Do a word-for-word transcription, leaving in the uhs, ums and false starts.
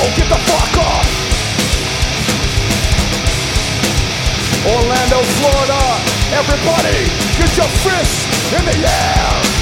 get the fuck up. Orlando, Florida, everybody, get your fists in the air.